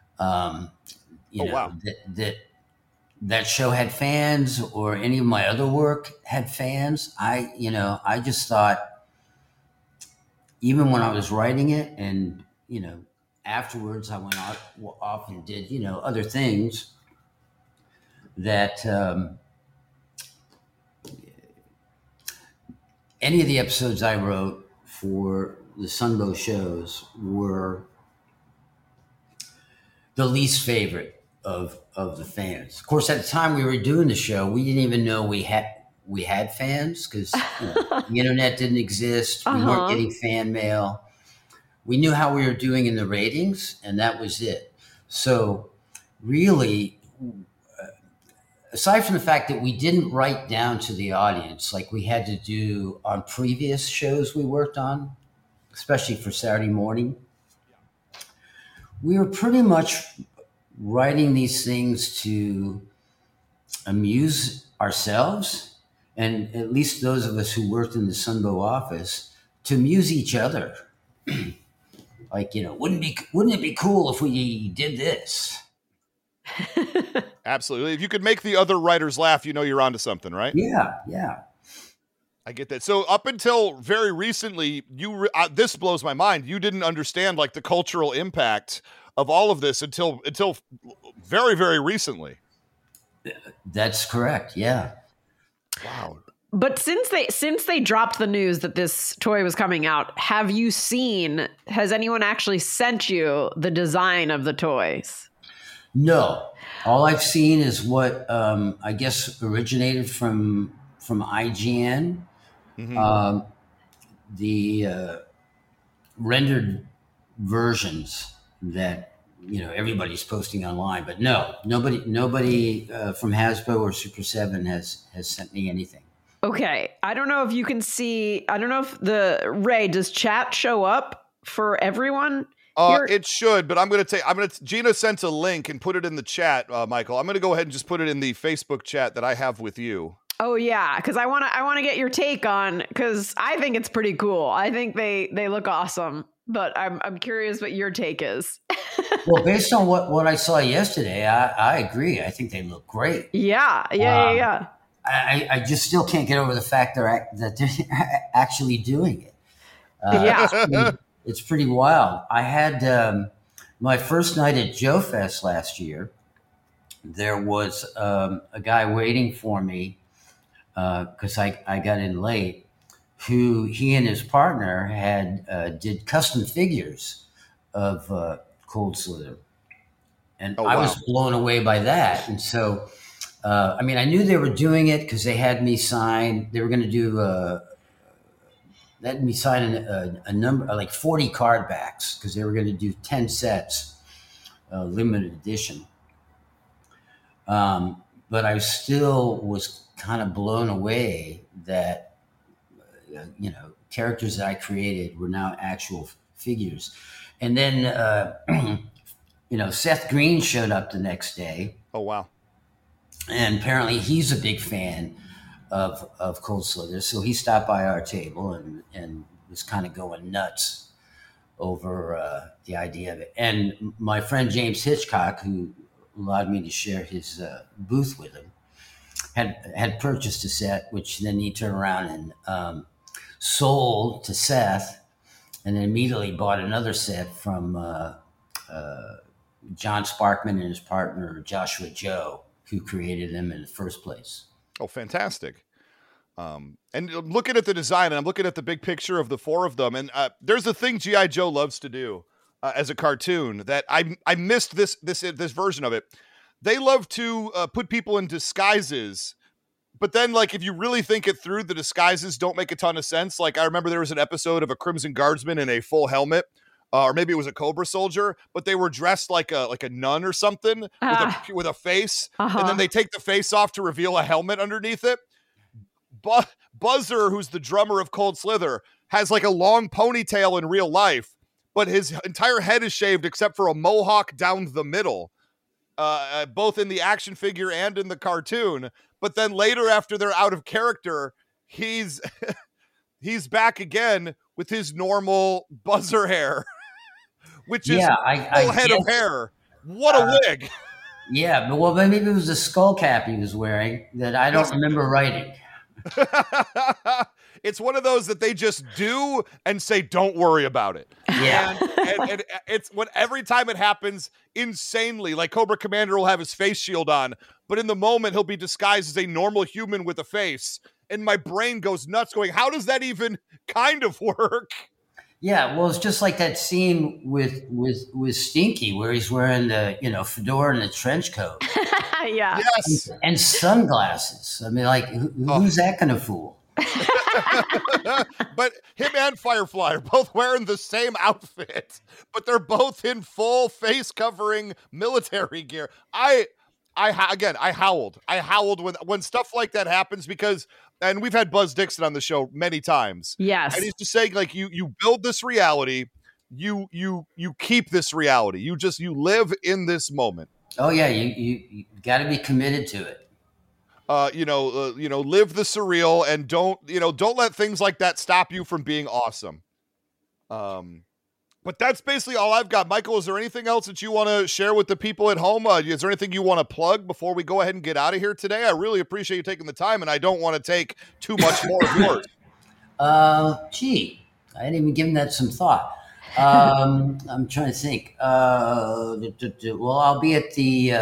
Wow. That show had fans, or any of my other work had fans. I just thought, even when I was writing it, and afterwards I went off and did other things, that any of the episodes I wrote for the Sunbow shows were the least favorite of the fans. Of course, at the time we were doing the show, we didn't even know we had fans because the internet didn't exist. We weren't getting fan mail. We knew how we were doing in the ratings, and that was it. So really, aside from the fact that we didn't write down to the audience like we had to do on previous shows we worked on, especially for Saturday morning, we were pretty much writing these things to amuse ourselves, and at least those of us who worked in the Sunbow office, to amuse each other. Like, wouldn't it be cool if we did this? Absolutely. If you could make the other writers laugh, you're onto something, right? Yeah. I get that. So up until very recently, this blows my mind. You didn't understand like the cultural impact of all of this until very, very recently. That's correct. Yeah. Wow. But since they dropped the news that this toy was coming out, has anyone actually sent you the design of the toys? No. All I've seen is what I guess originated from IGN. Mm-hmm. The rendered versions that everybody's posting online, but nobody from Hasbro or Super 7 has sent me anything. Okay, I don't know if you can see. I don't know if Ray, does chat show up for everyone? It should, but Gina sent a link and put it in the chat, Michael. I'm going to go ahead and just put it in the Facebook chat that I have with you. Oh yeah, because I want to get your take on, because I think it's pretty cool. I think they look awesome, but I'm curious what your take is. Well, based on what I saw yesterday, I agree. I think they look great. Yeah. I just still can't get over the fact that they're actually doing it. It's pretty wild. I had my first night at Joe Fest last year. There was a guy waiting for me because I got in late, who he and his partner did custom figures of Cold Slither. And I was blown away by that. And so, I knew they were doing it because they had me sign. They were going to do let me sign a number, like 40 card backs, because they were going to do 10 sets, limited edition. But I still was kind of blown away that, characters that I created were now actual figures. And then, Seth Green showed up the next day. Oh, wow. And apparently he's a big fan of Cold Slither. So he stopped by our table and was kind of going nuts over the idea of it. And my friend James Hitchcock, who allowed me to share his booth with him, had purchased a set, which then he turned around and sold to Seth, and then immediately bought another set from John Sparkman and his partner Joshua Joe, who created them in the first place. Oh, fantastic. And looking at the design, and I'm looking at the big picture of the four of them, and there's a thing G.I. Joe loves to do as a cartoon that I missed this version of it. They love to put people in disguises, but then, like, if you really think it through, the disguises don't make a ton of sense. Like, I remember there was an episode of a Crimson Guardsman in a full helmet, or maybe it was a Cobra soldier, but they were dressed like a nun or something with a face, and then they take the face off to reveal a helmet underneath it. Buzzer, who's the drummer of Cold Slither, has like a long ponytail in real life, but his entire head is shaved except for a mohawk down the middle, both in the action figure and in the cartoon. But then later, after they're out of character, he's back again with his normal Buzzer hair, which is a full head of hair. What a wig! Yeah, but well, maybe it was a skull cap he was wearing that I don't remember writing. It's one of those that they just do and say, don't worry about it. Yeah. And it's when every time it happens insanely, like Cobra Commander will have his face shield on, but in the moment he'll be disguised as a normal human with a face. And my brain goes nuts going, how does that even kind of work? Yeah, well, it's just like that scene with Stinky where he's wearing the fedora and the trench coat. Yeah. Yes. And sunglasses. I mean, like, who's that going to fool? But him and Firefly are both wearing the same outfit, but they're both in full face covering military gear. I howled. I howled when stuff like that happens because, and we've had Buzz Dixon on the show many times. Yes. And he's just saying, like, you build this reality, you keep this reality. You live in this moment. Oh yeah, you got to be committed to it. Live the surreal and don't let things like that stop you from being awesome. But that's basically all I've got. Michael, is there anything else that you want to share with the people at home? Is there anything you want to plug before we go ahead and get out of here today? I really appreciate you taking the time, and I don't want to take too much more of yours. Gee, I hadn't even given that some thought. I'm trying to think. Well, I'll be at the...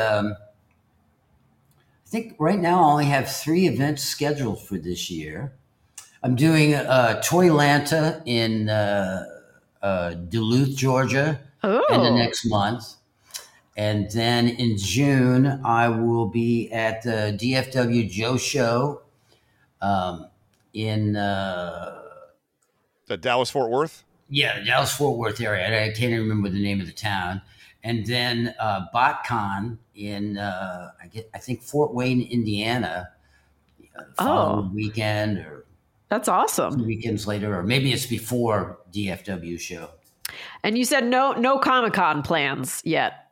I think right now I only have 3 events scheduled for this year. I'm doing Toylanta in Duluth, Georgia, in the next month. And then in June, I will be at the DFW Joe Show in... the Dallas-Fort Worth? Yeah, the Dallas-Fort Worth area. I can't even remember the name of the town. And then BotCon in, I think, Fort Wayne, Indiana, following weekend, or that's awesome. 2 weekends later, or maybe it's before DFW show. And you said no Comic-Con plans yet.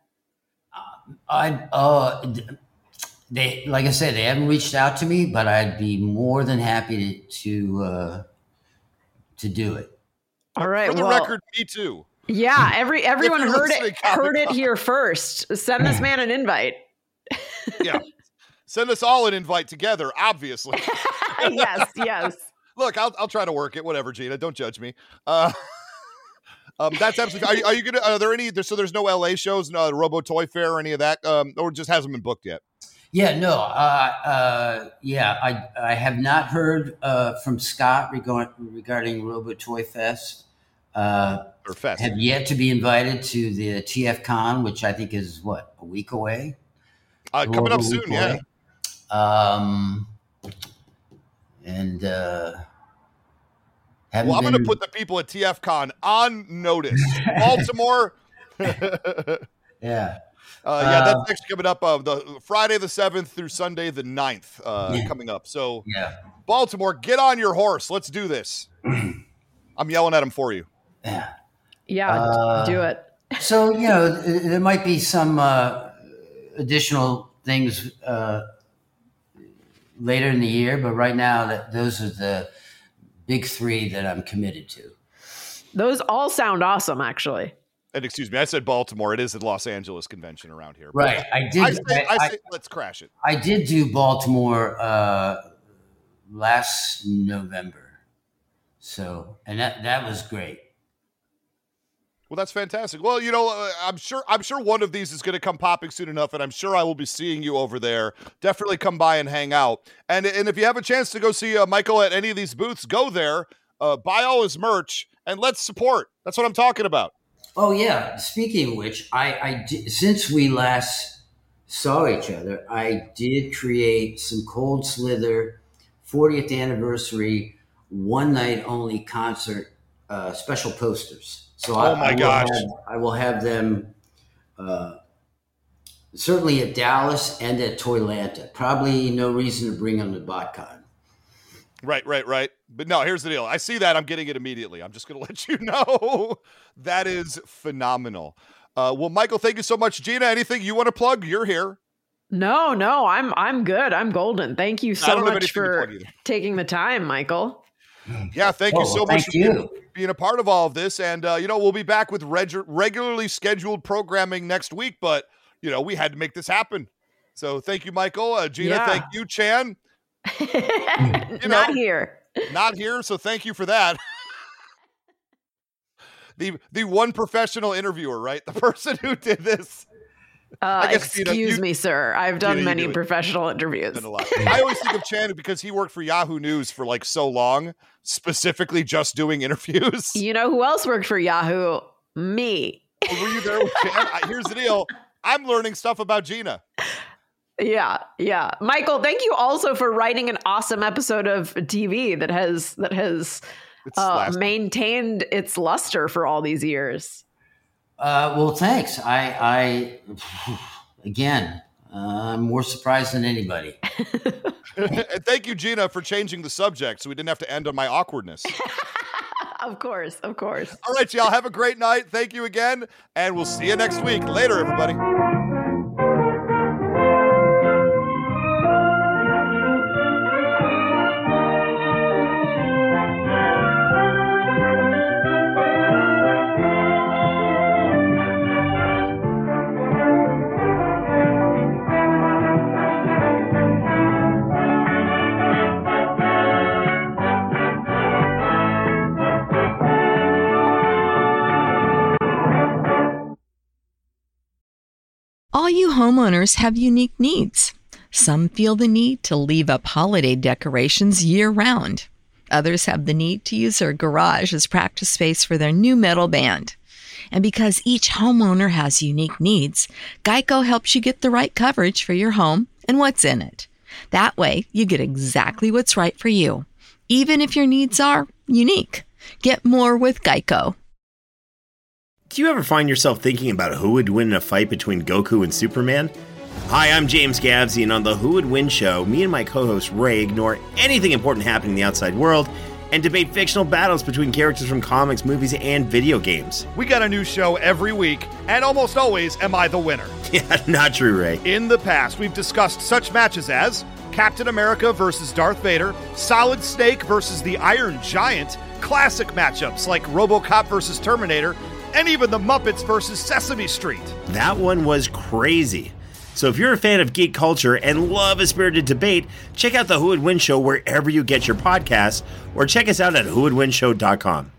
They, like I said, they haven't reached out to me, but I'd be more than happy to do it. All right. For the record, me too. Yeah, everyone heard it here first. Send this man an invite. Yeah. Send us all an invite together, obviously. Yes. Look, I'll try to work it. Whatever, Gina. Don't judge me. That's absolutely. Are you gonna? Are there any? So there's no LA shows, no Robo Toy Fair, or any of that, or just hasn't been booked yet? Yeah, no. I have not heard from Scott regarding Robo Toy Fest. Or Fest. Have yet to be invited to the TF Con, which I think is a week away. Coming up soon, yeah. I'm going to put the people at TF Con on notice. Baltimore. Yeah. That's next coming up. The Friday the 7th through Sunday the 9th coming up. So Baltimore, get on your horse. Let's do this. I'm yelling at him for you. Yeah, do it. So, there might be some additional things later in the year, but right now those are the big 3 that I'm committed to. Those all sound awesome, actually. And excuse me, I said Baltimore. It is the Los Angeles convention around here. Right. I say let's crash it. I did do Baltimore last November. So, and that was great. Well, that's fantastic. Well, I'm sure one of these is going to come popping soon enough, and I'm sure I will be seeing you over there. Definitely come by and hang out. And if you have a chance to go see Michael at any of these booths, go there, buy all his merch, and let's support. That's what I'm talking about. Oh yeah. Speaking of which, I did, since we last saw each other, I did create some Cold Slither 40th anniversary one night only concert special posters. So I will have them certainly at Dallas and at Toylanta. Probably no reason to bring them to BotCon. Right. But no, here's the deal. I see that. I'm getting it immediately. I'm just going to let you know. That is phenomenal. Well, Michael, thank you so much. Gina, anything you want to plug? You're here. No, I'm good. I'm golden. Thank you so much for taking the time, Michael. Yeah, thank you so much for being a part of all of this. And, we'll be back with regularly scheduled programming next week, but, we had to make this happen. So thank you, Michael. Gina, thank you. Chan. Not here. Not here, so thank you for that. The one professional interviewer, right? The person who did this. Excuse me, sir. I've done many professional interviews. I always think of Chan because he worked for Yahoo News for like so long, specifically just doing interviews. You know who else worked for Yahoo? Me. Were you there with Chan? Here's the deal. I'm learning stuff about Gina. Yeah. Michael, thank you also for writing an awesome episode of TV that has maintained its luster for all these years. Well, thanks. I'm more surprised than anybody. And thank you, Gina, for changing the subject so we didn't have to end on my awkwardness. Of course. All right, y'all. Have a great night. Thank you again. And we'll see you next week. Later, everybody. All you homeowners have unique needs. Some feel the need to leave up holiday decorations year-round. Others have the need to use their garage as practice space for their new metal band. And because each homeowner has unique needs, Geico helps you get the right coverage for your home and what's in it. That way, you get exactly what's right for you, even if your needs are unique. Get more with Geico. Do you ever find yourself thinking about who would win in a fight between Goku and Superman? Hi, I'm James Gavsey, and on the Who Would Win show, me and my co-host Ray ignore anything important happening in the outside world and debate fictional battles between characters from comics, movies, and video games. We got a new show every week, and almost always am I the winner. Yeah, not true, Ray. In the past, we've discussed such matches as Captain America versus Darth Vader, Solid Snake versus the Iron Giant, classic matchups like RoboCop versus Terminator, and even the Muppets versus Sesame Street. That one was crazy. So if you're a fan of geek culture and love a spirited debate, check out the Who Would Win show wherever you get your podcasts, or check us out at whowouldwinshow.com.